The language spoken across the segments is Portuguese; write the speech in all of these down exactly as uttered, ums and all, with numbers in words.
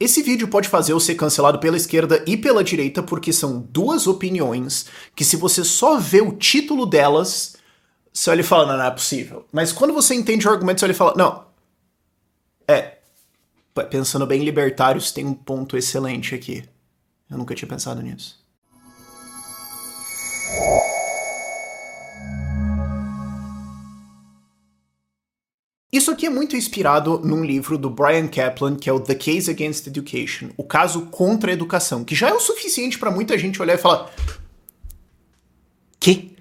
Esse vídeo pode fazer eu ser cancelado pela esquerda e pela direita porque são duas opiniões que, se você só vê o título delas, você olha e fala, não, não é possível. Mas quando você entende o argumento, você olha e fala, não, é, pensando bem, libertários tem um ponto excelente aqui. Eu nunca tinha pensado nisso. Isso aqui é muito inspirado num livro do Bryan Caplan, que é o The Case Against Education, o caso contra a educação, que já é o suficiente para muita gente olhar e falar, que?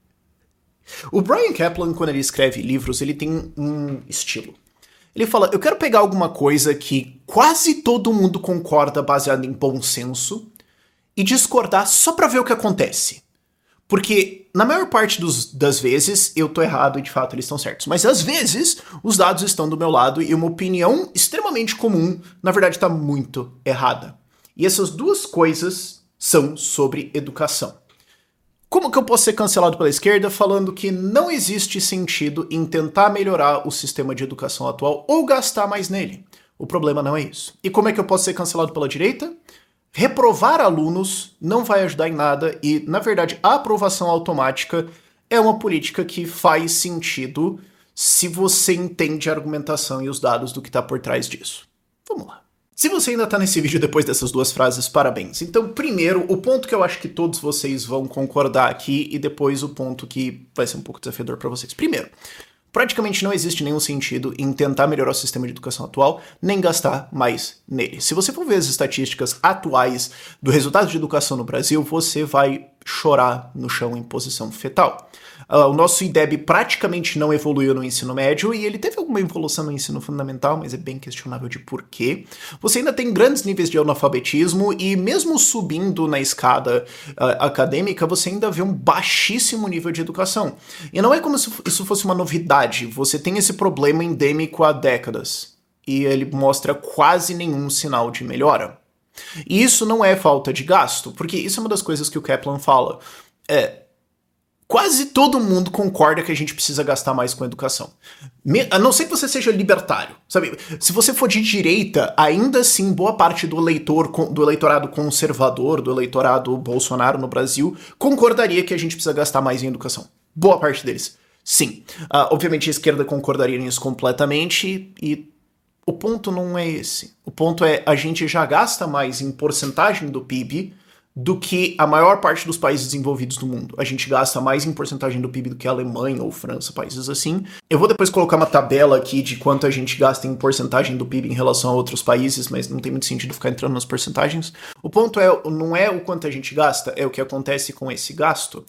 O Bryan Caplan, quando ele escreve livros, ele tem um estilo. Ele fala, eu quero pegar alguma coisa que quase todo mundo concorda baseado em bom senso e discordar só pra ver o que acontece. Porque, na maior parte dos, das vezes, eu tô errado e, de fato, eles estão certos. Mas, às vezes, os dados estão do meu lado e uma opinião extremamente comum, na verdade, tá muito errada. E essas duas coisas são sobre educação. Como que eu posso ser cancelado pela esquerda falando que não existe sentido em tentar melhorar o sistema de educação atual ou gastar mais nele? O problema não é isso. E como é que eu posso ser cancelado pela direita? Reprovar alunos não vai ajudar em nada e, na verdade, a aprovação automática é uma política que faz sentido se você entende a argumentação e os dados do que está por trás disso. Vamos lá. Se você ainda está nesse vídeo depois dessas duas frases, parabéns. Então, primeiro, o ponto que eu acho que todos vocês vão concordar aqui e depois o ponto que vai ser um pouco desafiador para vocês. Primeiro, praticamente não existe nenhum sentido em tentar melhorar o sistema de educação atual, nem gastar mais nele. Se você for ver as estatísticas atuais do resultado de educação no Brasil, você vai chorar no chão em posição fetal. Uh, o nosso I D E B praticamente não evoluiu no ensino médio e ele teve alguma evolução no ensino fundamental, mas é bem questionável de porquê. Você ainda tem grandes níveis de analfabetismo e mesmo subindo na escada uh, acadêmica, você ainda vê um baixíssimo nível de educação. E não é como se isso fosse uma novidade, você tem esse problema endêmico há décadas e ele mostra quase nenhum sinal de melhora. E isso não é falta de gasto, porque isso é uma das coisas que o Caplan fala. É, quase todo mundo concorda que a gente precisa gastar mais com educação. A não ser que você seja libertário, sabe? Se você for de direita, ainda assim, boa parte do, eleitor, do eleitorado conservador, do eleitorado Bolsonaro no Brasil, concordaria que a gente precisa gastar mais em educação. Boa parte deles, sim. Uh, obviamente a esquerda concordaria nisso completamente e o ponto não é esse. O ponto é a gente já gasta mais em porcentagem do P I B do que a maior parte dos países desenvolvidos do mundo. A gente gasta mais em porcentagem do P I B do que a Alemanha ou França, países assim. Eu vou depois colocar uma tabela aqui de quanto a gente gasta em porcentagem do P I B em relação a outros países, mas não tem muito sentido ficar entrando nas porcentagens. O ponto é, não é o quanto a gente gasta, é o que acontece com esse gasto.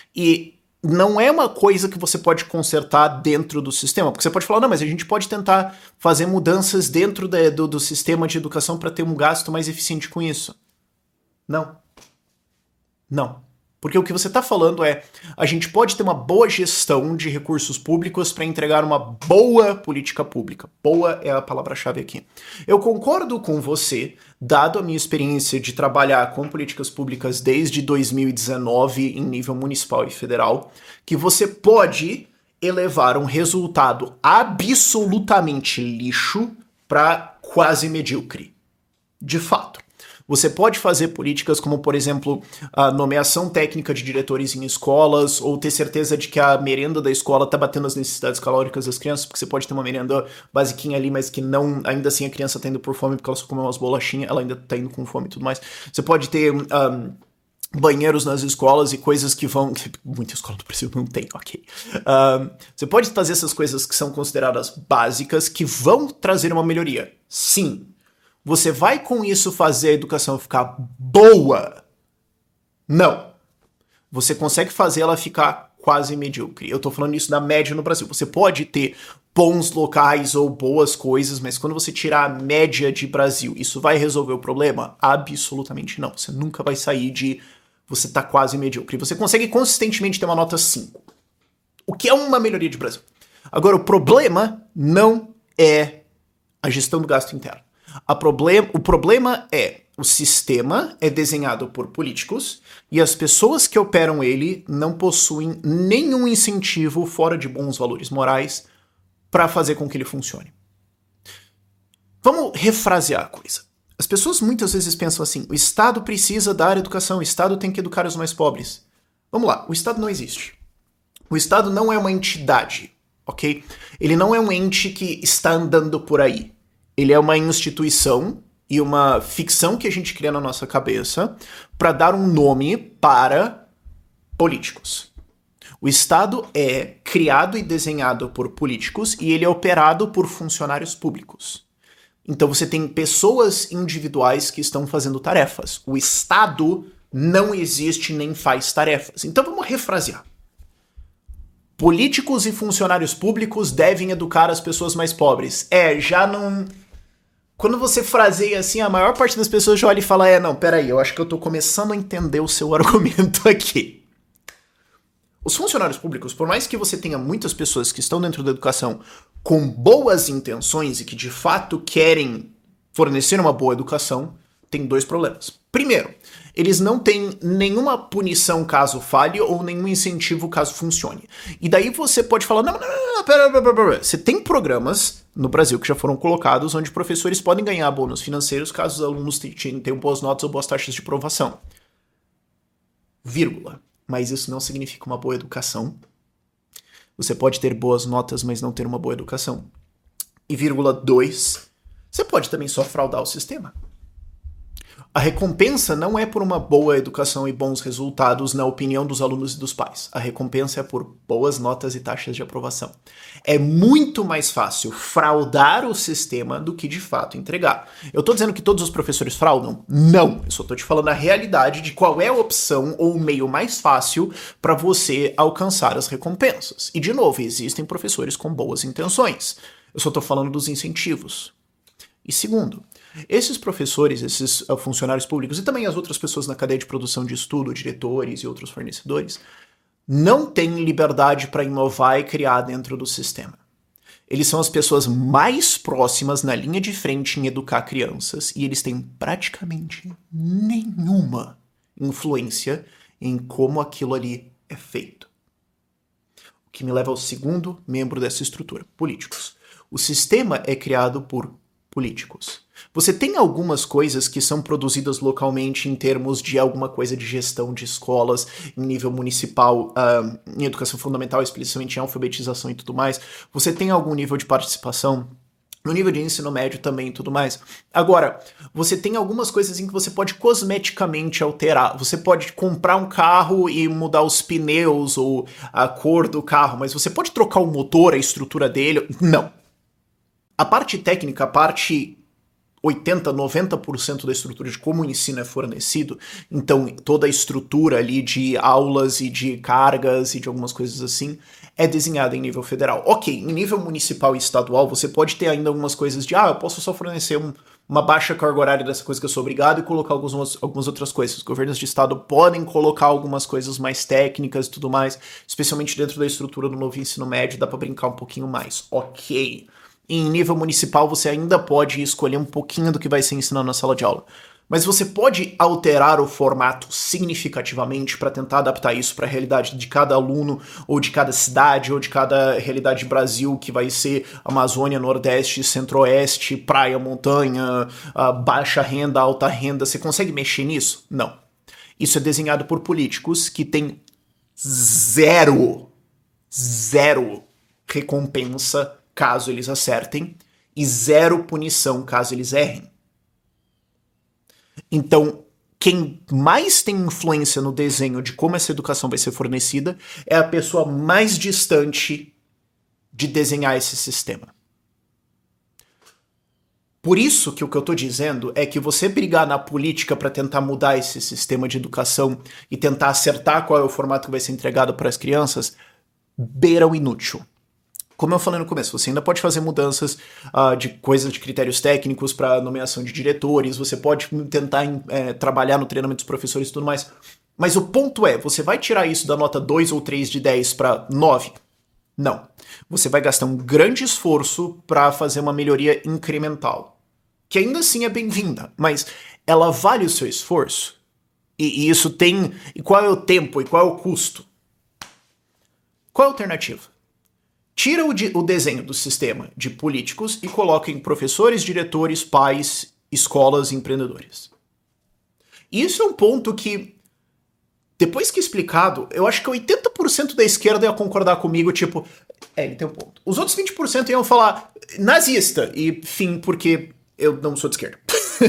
E não é uma coisa que você pode consertar dentro do sistema, porque você pode falar, não, mas a gente pode tentar fazer mudanças dentro de, do, do sistema de educação para ter um gasto mais eficiente com isso. Não. Não. Porque o que você está falando é, a gente pode ter uma boa gestão de recursos públicos para entregar uma boa política pública. Boa é a palavra-chave aqui. Eu concordo com você, dado a minha experiência de trabalhar com políticas públicas desde dois mil e dezenove em nível municipal e federal, que você pode elevar um resultado absolutamente lixo para quase medíocre. De fato. Você pode fazer políticas como, por exemplo, a nomeação técnica de diretores em escolas, ou ter certeza de que a merenda da escola está batendo as necessidades calóricas das crianças, porque você pode ter uma merenda basiquinha ali, mas que não, ainda assim a criança está indo por fome porque ela só comeu umas bolachinhas, ela ainda está indo com fome e tudo mais. Você pode ter um, banheiros nas escolas e coisas que vão... Muita escola do Brasil não tem, ok. Um, você pode fazer essas coisas que são consideradas básicas, que vão trazer uma melhoria. Sim. Você vai com isso fazer a educação ficar boa? Não. Você consegue fazer ela ficar quase medíocre. Eu tô falando isso da média no Brasil. Você pode ter bons locais ou boas coisas, mas quando você tirar a média de Brasil, isso vai resolver o problema? Absolutamente não. Você nunca vai sair de você tá quase medíocre. Você consegue consistentemente ter uma nota cinco. O que é uma melhoria de Brasil. Agora, o problema não é a gestão do gasto interno. A problem- o problema é o sistema é desenhado por políticos e as pessoas que operam ele não possuem nenhum incentivo fora de bons valores morais para fazer com que ele funcione. Vamos refrasear a coisa. As pessoas muitas vezes pensam assim, o Estado precisa dar educação, o Estado tem que educar os mais pobres. Vamos lá, o Estado não existe. O Estado não é uma entidade, ok? Ele não é um ente que está andando por aí. Ele é uma instituição e uma ficção que a gente cria na nossa cabeça para dar um nome para políticos. O Estado é criado e desenhado por políticos e ele é operado por funcionários públicos. Então você tem pessoas individuais que estão fazendo tarefas. O Estado não existe nem faz tarefas. Então vamos refrasear. Políticos e funcionários públicos devem educar as pessoas mais pobres. É, já não... Quando você fraseia assim, a maior parte das pessoas já olha e fala, é, não, peraí, eu acho que eu tô começando a entender o seu argumento aqui. Os funcionários públicos, por mais que você tenha muitas pessoas que estão dentro da educação com boas intenções e que de fato querem fornecer uma boa educação, tem dois problemas. Primeiro, eles não têm nenhuma punição caso falhe ou nenhum incentivo caso funcione. E daí você pode falar, não, não, não, não pera, pera, pera, pera. Você tem programas no Brasil que já foram colocados onde professores podem ganhar bônus financeiros caso os alunos tenham boas notas ou boas taxas de aprovação. Vírgula. Mas isso não significa uma boa educação. Você pode ter boas notas, mas não ter uma boa educação. E vírgula dois, você pode também só fraudar o sistema. A recompensa não é por uma boa educação e bons resultados na opinião dos alunos e dos pais. A recompensa é por boas notas e taxas de aprovação. É muito mais fácil fraudar o sistema do que de fato entregar. Eu tô dizendo que todos os professores fraudam? Não. Eu só tô te falando a realidade de qual é a opção ou o meio mais fácil para você alcançar as recompensas. E de novo, existem professores com boas intenções. Eu só tô falando dos incentivos. E segundo, esses professores, esses uh, funcionários públicos e também as outras pessoas na cadeia de produção de estudo, diretores e outros fornecedores, não têm liberdade para inovar e criar dentro do sistema. Eles são as pessoas mais próximas na linha de frente em educar crianças e eles têm praticamente nenhuma influência em como aquilo ali é feito. O que me leva ao segundo membro dessa estrutura, políticos. O sistema é criado por políticos. Você tem algumas coisas que são produzidas localmente em termos de alguma coisa de gestão de escolas em nível municipal, uh, em educação fundamental, especialmente em alfabetização e tudo mais. Você tem algum nível de participação no nível de ensino médio também e tudo mais. Agora, você tem algumas coisas em que você pode cosmeticamente alterar. Você pode comprar um carro e mudar os pneus ou a cor do carro, mas você pode trocar o motor, a estrutura dele? Não. A parte técnica, a parte oitenta, noventa por cento da estrutura de como o ensino é fornecido, então toda a estrutura ali de aulas e de cargas e de algumas coisas assim, é desenhada em nível federal. Ok, em nível municipal e estadual, você pode ter ainda algumas coisas de, ah, eu posso só fornecer um, uma baixa carga horária dessa coisa que eu sou obrigado e colocar algumas, algumas outras coisas. Os governos de estado podem colocar algumas coisas mais técnicas e tudo mais, especialmente dentro da estrutura do novo ensino médio, dá pra brincar um pouquinho mais. Ok. Em nível municipal, você ainda pode escolher um pouquinho do que vai ser ensinado na sala de aula. Mas você pode alterar o formato significativamente para tentar adaptar isso para a realidade de cada aluno, ou de cada cidade, ou de cada realidade do Brasil, que vai ser Amazônia, Nordeste, Centro-Oeste, praia, montanha, baixa renda, alta renda. Você consegue mexer nisso? Não. Isso é desenhado por políticos que têm zero, zero recompensa caso eles acertem, e zero punição caso eles errem. Então, quem mais tem influência no desenho de como essa educação vai ser fornecida é a pessoa mais distante de desenhar esse sistema. Por isso que o que eu tô dizendo é que você brigar na política para tentar mudar esse sistema de educação e tentar acertar qual é o formato que vai ser entregado para as crianças, beira o inútil. Como eu falei no começo, você ainda pode fazer mudanças uh, de coisas, de critérios técnicos para nomeação de diretores, você pode tentar é, trabalhar no treinamento dos professores e tudo mais, mas o ponto é, você vai tirar isso da nota dois ou três de dez para nove? Não. Você vai gastar um grande esforço para fazer uma melhoria incremental, que ainda assim é bem-vinda, mas ela vale o seu esforço? E, e isso tem... E qual é o tempo? E qual é o custo? Qual é a alternativa? Tira o, de, o desenho do sistema de políticos e coloca em professores, diretores, pais escolas e empreendedores. E isso é um ponto que, depois que explicado, eu acho que oitenta por cento da esquerda ia concordar comigo, tipo, é, ele tem um ponto. Os outros vinte por cento iam falar nazista, e fim, porque eu não sou de esquerda.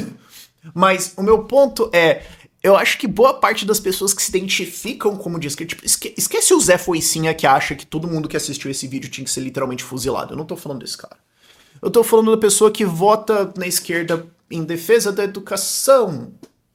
Mas o meu ponto é, eu acho que boa parte das pessoas que se identificam como de esquerda, tipo, esque- esquece o Zé Foicinha que acha que todo mundo que assistiu esse vídeo tinha que ser literalmente fuzilado. Eu não tô falando desse cara. Eu tô falando da pessoa que vota na esquerda em defesa da educação.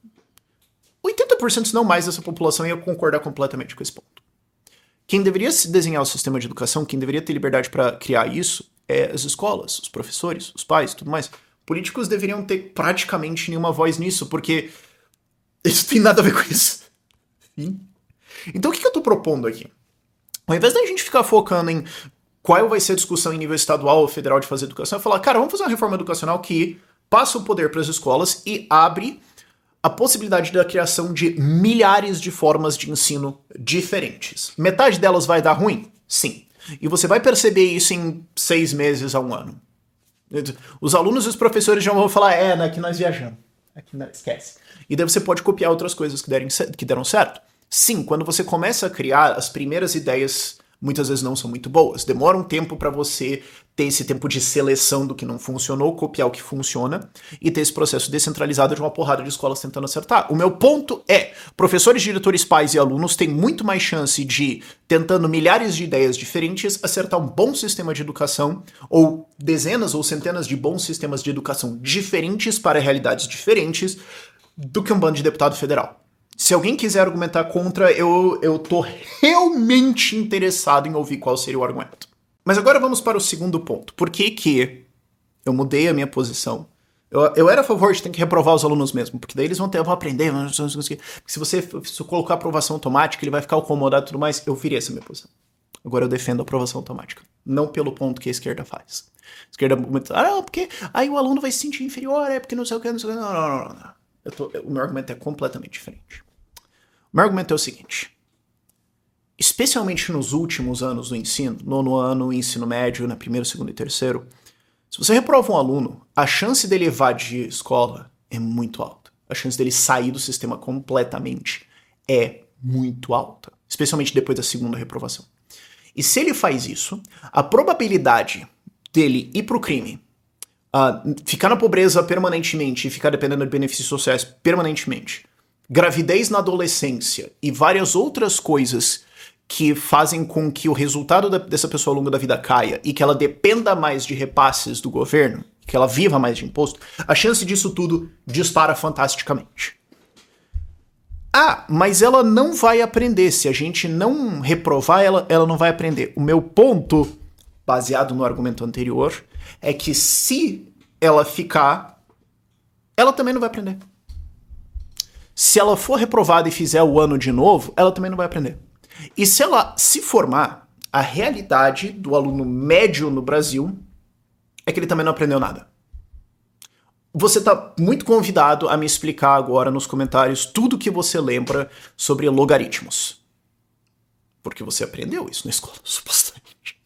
oitenta por cento, se não mais, dessa população ia concordar completamente com esse ponto. Quem deveria se desenhar o sistema de educação, quem deveria ter liberdade para criar isso, é as escolas, os professores, os pais, tudo mais. Políticos deveriam ter praticamente nenhuma voz nisso, porque isso tem nada a ver com isso. Sim. Então o que eu tô propondo aqui? Ao invés da gente ficar focando em qual vai ser a discussão em nível estadual ou federal de fazer educação, é falar, cara, vamos fazer uma reforma educacional que passa o poder para as escolas e abre a possibilidade da criação de milhares de formas de ensino diferentes. Metade delas vai dar ruim? Sim. E você vai perceber isso em seis meses a um ano. Os alunos e os professores já vão falar, é, aqui nós viajamos. Aqui não, esquece. E daí você pode copiar outras coisas que, derem, que deram certo. Sim, quando você começa a criar, as primeiras ideias muitas vezes não são muito boas. Demora um tempo para você ter esse tempo de seleção do que não funcionou, copiar o que funciona e ter esse processo descentralizado de uma porrada de escolas tentando acertar. O meu ponto é, professores, diretores, pais e alunos têm muito mais chance de, tentando milhares de ideias diferentes, acertar um bom sistema de educação ou dezenas ou centenas de bons sistemas de educação diferentes para realidades diferentes do que um bando de deputado federal. Se alguém quiser argumentar contra, eu, eu tô realmente interessado em ouvir qual seria o argumento. Mas agora vamos para o segundo ponto. Por que que eu mudei a minha posição? Eu, eu era a favor de ter que reprovar os alunos mesmo, porque daí eles vão, ter, vão aprender, vão, porque se você se colocar aprovação automática, ele vai ficar acomodado e tudo mais, eu virei essa minha posição. Agora eu defendo a aprovação automática, não pelo ponto que a esquerda faz. A esquerda, ah, não, porque aí o aluno vai se sentir inferior, é porque não sei o que, não sei o que, não, não, não, não. não. Eu tô, o meu argumento é completamente diferente. O meu argumento é o seguinte, especialmente nos últimos anos do ensino, nono ano, ensino médio, na primeiro, segundo e terceiro, se você reprova um aluno, a chance dele levar de escola é muito alta. A chance dele sair do sistema completamente é muito alta, especialmente depois da segunda reprovação. E se ele faz isso, a probabilidade dele ir pro crime, Uh, ficar na pobreza permanentemente e ficar dependendo de benefícios sociais permanentemente, gravidez na adolescência e várias outras coisas que fazem com que o resultado da, dessa pessoa ao longo da vida caia e que ela dependa mais de repasses do governo, que ela viva mais de imposto, a chance disso tudo dispara fantasticamente. Ah, mas ela não vai aprender. Se a gente não reprovar, ela, ela não vai aprender. O meu ponto, baseado no argumento anterior, é que se ela ficar, ela também não vai aprender. Se ela for reprovada e fizer o ano de novo, ela também não vai aprender. E se ela se formar, a realidade do aluno médio no Brasil é que ele também não aprendeu nada. Você está muito convidado a me explicar agora nos comentários tudo que você lembra sobre logaritmos. Porque você aprendeu isso na escola, supostamente.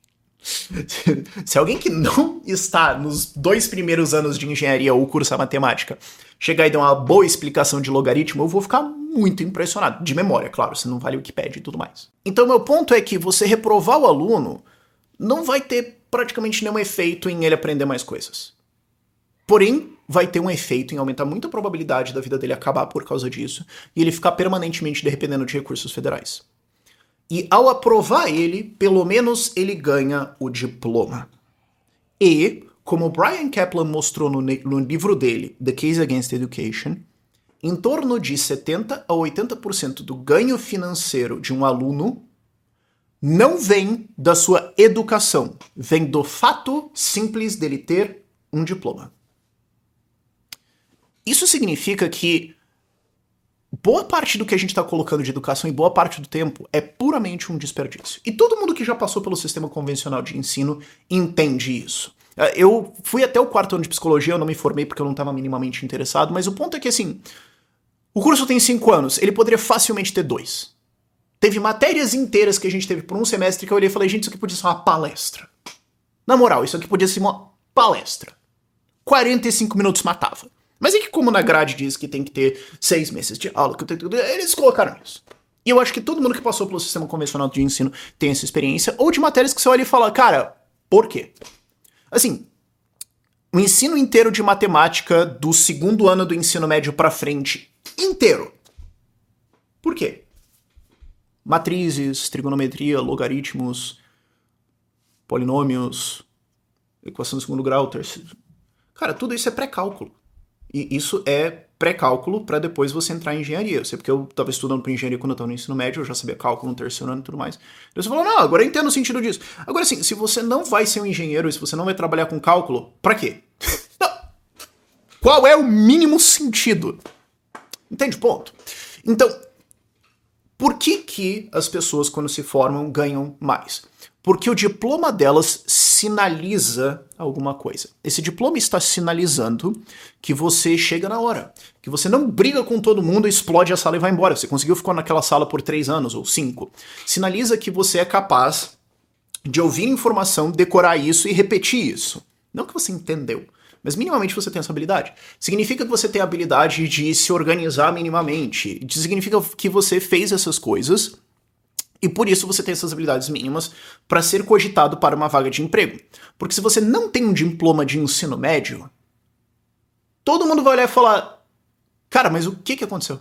Se alguém que não está nos dois primeiros anos de engenharia ou curso matemática chegar e dar uma boa explicação de logaritmo, eu vou ficar muito impressionado. De memória, claro, se não vale Wikipédia e tudo mais. Então, meu ponto é que você reprovar o aluno não vai ter praticamente nenhum efeito em ele aprender mais coisas. Porém, vai ter um efeito em aumentar muito a probabilidade da vida dele acabar por causa disso e ele ficar permanentemente dependendo de recursos federais. E ao aprovar ele, pelo menos ele ganha o diploma. E, como Bryan Caplan mostrou no, no livro dele, The Case Against Education, em torno de setenta a oitenta por cento do ganho financeiro de um aluno não vem da sua educação, vem do fato simples dele ter um diploma. Isso significa que boa parte do que a gente está colocando de educação e boa parte do tempo é puramente um desperdício. E todo mundo que já passou pelo sistema convencional de ensino entende isso. Eu fui até o quarto ano de psicologia, eu não me formei porque eu não estava minimamente interessado, mas o ponto é que, assim, o curso tem cinco anos, ele poderia facilmente ter dois. Teve matérias inteiras que a gente teve por um semestre que eu olhei e falei, gente, isso aqui podia ser uma palestra. Na moral, isso aqui podia ser uma palestra. quarenta e cinco minutos matava. Mas é que como na grade diz que tem que ter seis meses de aula, eles colocaram isso. E eu acho que todo mundo que passou pelo sistema convencional de ensino tem essa experiência, ou de matérias que você olha e fala, cara, por quê? Assim, o ensino inteiro de matemática do segundo ano do ensino médio pra frente, inteiro. Por quê? Matrizes, trigonometria, logaritmos, polinômios, equação de segundo grau, terceiro. Cara, tudo isso é pré-cálculo. E isso é pré-cálculo para depois você entrar em engenharia. Eu sei porque eu estava estudando para engenharia quando eu estava no ensino médio, eu já sabia cálculo no terceiro ano e tudo mais. Então você falou, não, agora eu entendo o sentido disso. Agora sim, se você não vai ser um engenheiro e se você não vai trabalhar com cálculo, para quê? Não. Qual é o mínimo sentido? Entende? Ponto. Então, por que que as pessoas quando se formam ganham mais? Porque o diploma delas sinaliza alguma coisa. Esse diploma está sinalizando que você chega na hora, que você não briga com todo mundo, explode a sala e vai embora. Você conseguiu ficar naquela sala por três anos ou cinco. Sinaliza que você é capaz de ouvir informação, decorar isso e repetir isso. Não que você entendeu, mas minimamente você tem essa habilidade. Significa que você tem a habilidade de se organizar minimamente. Significa que você fez essas coisas e por isso você tem essas habilidades mínimas para ser cogitado para uma vaga de emprego. Porque se você não tem um diploma de ensino médio, todo mundo vai olhar e falar, cara, mas o que que aconteceu?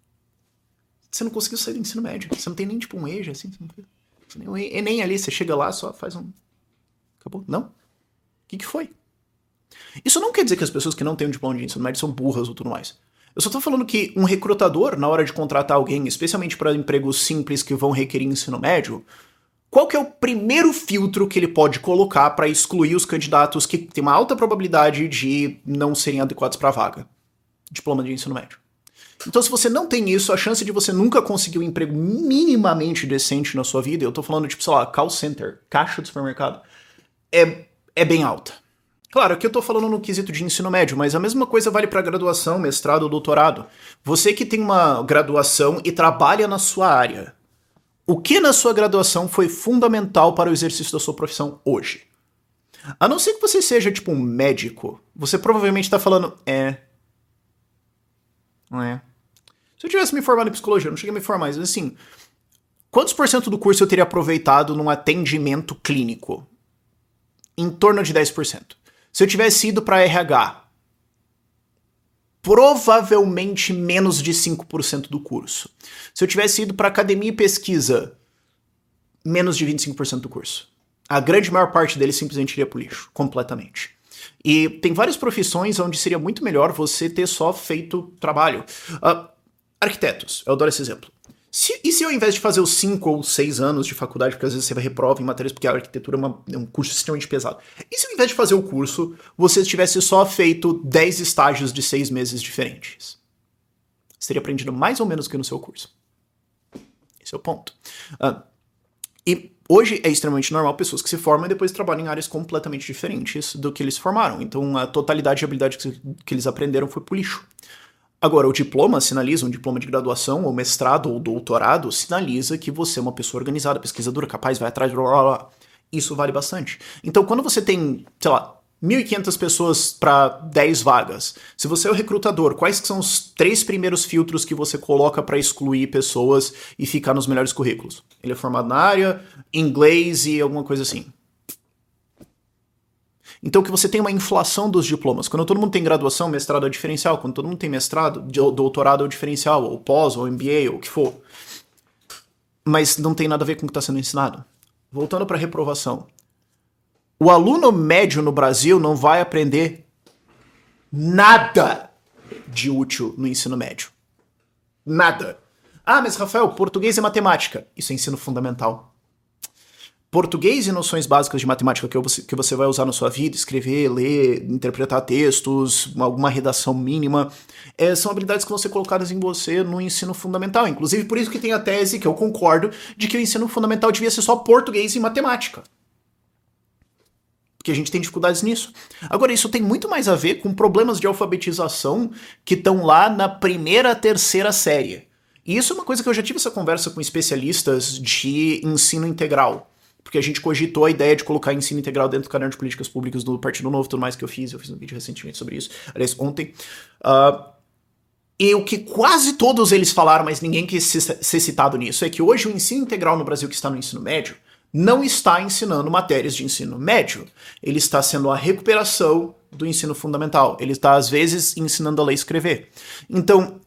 Você não conseguiu sair do ensino médio. Você não tem nem tipo um E J A, assim. Você não tem um Enem ali, você chega lá, só faz um... Acabou? Não. O que que foi? Isso não quer dizer que as pessoas que não têm um diploma de ensino médio são burras ou tudo mais. Eu só tô falando que um recrutador, na hora de contratar alguém, especialmente para empregos simples que vão requerer ensino médio, qual que é o primeiro filtro que ele pode colocar para excluir os candidatos que têm uma alta probabilidade de não serem adequados para a vaga? Diploma de ensino médio. Então, se você não tem isso, a chance de você nunca conseguir um emprego minimamente decente na sua vida, eu tô falando, tipo, sei lá, call center, caixa de supermercado, é, é bem alta. Claro, aqui eu tô falando no quesito de ensino médio, mas a mesma coisa vale para graduação, mestrado ou doutorado. Você que tem uma graduação e trabalha na sua área, o que na sua graduação foi fundamental para o exercício da sua profissão hoje? A não ser que você seja, tipo, um médico, você provavelmente tá falando, é... Não é... Se eu tivesse me formado em psicologia, eu não cheguei a me formar, mas assim, quantos por cento do curso eu teria aproveitado num atendimento clínico? Em torno de dez por cento. Se eu tivesse ido para R H, provavelmente menos de cinco por cento do curso. Se eu tivesse ido para academia e pesquisa, menos de vinte e cinco por cento do curso. A grande maior parte deles simplesmente iria pro lixo, completamente. E tem várias profissões onde seria muito melhor você ter só feito trabalho. Uh, arquitetos, eu adoro esse exemplo. Se, e se ao invés de fazer os cinco ou seis anos de faculdade, porque às vezes você vai reprova em matérias porque a arquitetura é, uma, é um curso extremamente pesado. E se ao invés de fazer o curso, você tivesse só feito dez estágios de seis meses diferentes? Você teria aprendido mais ou menos que no seu curso. Esse é o ponto. Uh, e hoje é extremamente normal pessoas que se formam e depois trabalham em áreas completamente diferentes do que eles formaram. Então a totalidade de habilidade que, que eles aprenderam foi pro lixo. Agora, o diploma sinaliza, um diploma de graduação, ou mestrado, ou doutorado, sinaliza que você é uma pessoa organizada, pesquisadora, capaz, vai atrás, blá, blá, blá. Isso vale bastante. Então, quando você tem, sei lá, mil e quinhentas pessoas para dez vagas, se você é o recrutador, quais que são os três primeiros filtros que você coloca para excluir pessoas e ficar nos melhores currículos? Ele é formado na área, inglês e alguma coisa assim. Então que você tem uma inflação dos diplomas. Quando todo mundo tem graduação, mestrado é o diferencial. Quando todo mundo tem mestrado, doutorado é o diferencial, ou pós, ou M B A, ou o que for. Mas não tem nada a ver com o que está sendo ensinado. Voltando para a reprovação. O aluno médio no Brasil não vai aprender nada de útil no ensino médio. Nada. Ah, mas Rafael, português e matemática. Isso é ensino fundamental. Português e noções básicas de matemática que você, que você vai usar na sua vida, escrever, ler, interpretar textos, alguma redação mínima, é, são habilidades que vão ser colocadas em você no ensino fundamental. Inclusive, por isso que tem a tese, que eu concordo, de que o ensino fundamental devia ser só português e matemática. Porque a gente tem dificuldades nisso. Agora, isso tem muito mais a ver com problemas de alfabetização que estão lá na primeira, terceira série. E isso é uma coisa que eu já tive essa conversa com especialistas de ensino integral. porque a gente cogitou a ideia de colocar ensino integral dentro do caderno de políticas públicas do Partido Novo, tudo mais que eu fiz, eu fiz um vídeo recentemente sobre isso, aliás, ontem. Uh, e o que quase todos eles falaram, mas ninguém quis ser citado nisso, é que hoje o ensino integral no Brasil que está no ensino médio não está ensinando matérias de ensino médio. Ele está sendo a recuperação do ensino fundamental. Ele está, às vezes, ensinando a ler e escrever. Então,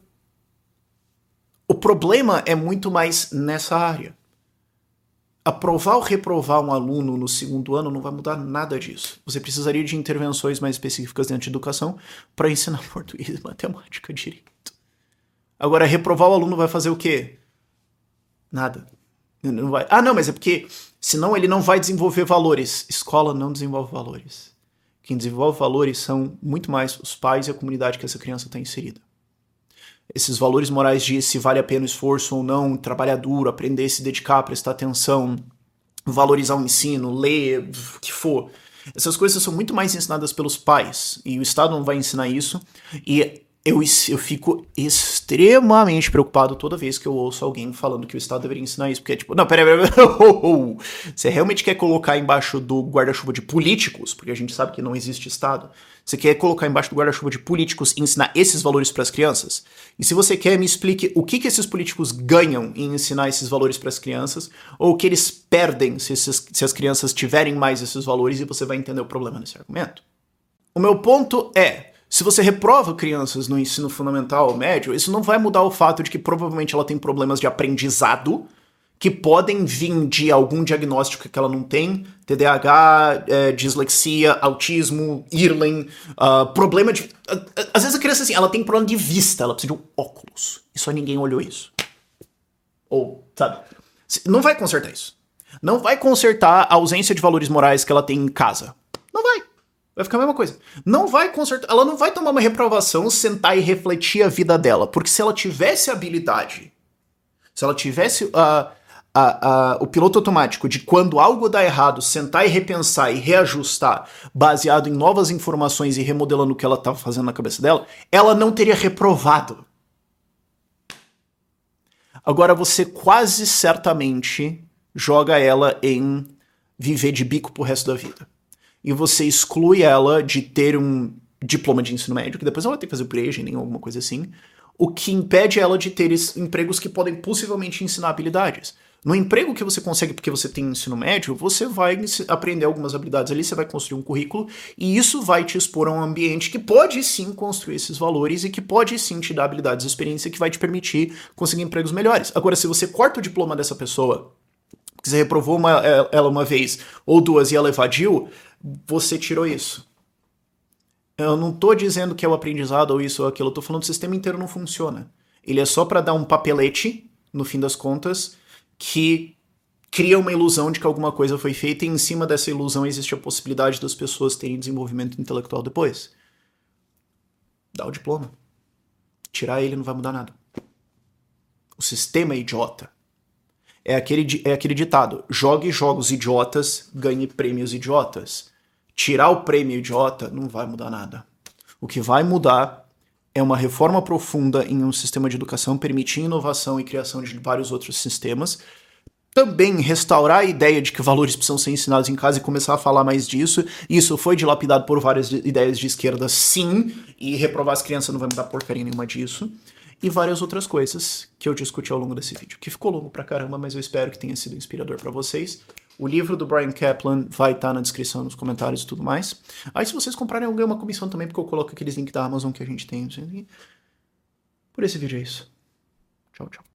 o problema é muito mais nessa área. Aprovar ou reprovar um aluno no segundo ano não vai mudar nada disso. Você precisaria de intervenções mais específicas dentro de educação para ensinar português, matemática, direito. Agora, reprovar o aluno vai fazer o quê? Nada. Não vai. Ah, não, mas é porque senão ele não vai desenvolver valores. Escola não desenvolve valores. Quem desenvolve valores são muito mais os pais e a comunidade que essa criança está inserida. Esses valores morais de se vale a pena o esforço ou não, trabalhar duro, aprender, se dedicar, prestar atenção, valorizar o ensino, ler, o que for. Essas coisas são muito mais ensinadas pelos pais. E o Estado não vai ensinar isso. E Eu, eu fico extremamente preocupado toda vez que eu ouço alguém falando que o Estado deveria ensinar isso. Porque é tipo, não, peraí, peraí, peraí. Você realmente quer colocar embaixo do guarda-chuva de políticos? Porque a gente sabe que não existe Estado. Você quer colocar embaixo do guarda-chuva de políticos e ensinar esses valores para as crianças? E se você quer, me explique o que, que esses políticos ganham em ensinar esses valores para as crianças, ou o que eles perdem se, esses, se as crianças tiverem mais esses valores, e você vai entender o problema nesse argumento. O meu ponto é, se você reprova crianças no ensino fundamental ou médio, isso não vai mudar o fato de que provavelmente ela tem problemas de aprendizado que podem vir de algum diagnóstico que ela não tem, T D A H, é, dislexia, autismo, Irlen, uh, problema de... Uh, às vezes a criança, assim, ela tem problema de vista, ela precisa de um óculos, e só ninguém olhou isso. Ou, sabe? Não vai consertar isso. Não vai consertar a ausência de valores morais que ela tem em casa. Não vai. Vai ficar a mesma coisa. Não vai consertar. Ela não vai tomar uma reprovação, sentar e refletir a vida dela. Porque se ela tivesse habilidade, se ela tivesse uh, uh, uh, o piloto automático de quando algo dá errado, sentar e repensar e reajustar, baseado em novas informações e remodelando o que ela estava fazendo na cabeça dela, ela não teria reprovado. Agora você quase certamente joga ela em viver de bico pro resto da vida. E você exclui ela de ter um diploma de ensino médio, que depois ela vai ter que fazer o pre-ENEM ou alguma coisa assim, o que impede ela de ter empregos que podem possivelmente ensinar habilidades. No emprego que você consegue porque você tem ensino médio, você vai aprender algumas habilidades ali, você vai construir um currículo, e isso vai te expor a um ambiente que pode sim construir esses valores e que pode sim te dar habilidades e experiência que vai te permitir conseguir empregos melhores. Agora, se você corta o diploma dessa pessoa, que você reprovou uma, ela uma vez ou duas e ela evadiu, você tirou isso. Eu não tô dizendo que é o aprendizado ou isso ou aquilo, eu tô falando que o sistema inteiro não funciona. Ele é só para dar um papelete, no fim das contas, que cria uma ilusão de que alguma coisa foi feita e em cima dessa ilusão existe a possibilidade das pessoas terem desenvolvimento intelectual depois. Dá o diploma. Tirar ele não vai mudar nada. O sistema é idiota. É aquele, é aquele ditado, jogue jogos idiotas, ganhe prêmios idiotas. Tirar o prêmio idiota não vai mudar nada. O que vai mudar é uma reforma profunda em um sistema de educação, permitir inovação e criação de vários outros sistemas. Também restaurar a ideia de que valores precisam ser ensinados em casa e começar a falar mais disso. Isso foi dilapidado por várias ideias de esquerda, sim, e reprovar as crianças não vai mudar porcaria nenhuma disso. E várias outras coisas que eu discuti ao longo desse vídeo, que ficou longo pra caramba, mas eu espero que tenha sido inspirador pra vocês. O livro do Bryan Caplan vai estar na descrição, nos comentários e tudo mais. Aí se vocês comprarem, eu ganho uma comissão também, porque eu coloco aqueles links da Amazon que a gente tem. Por esse vídeo é isso. Tchau, tchau.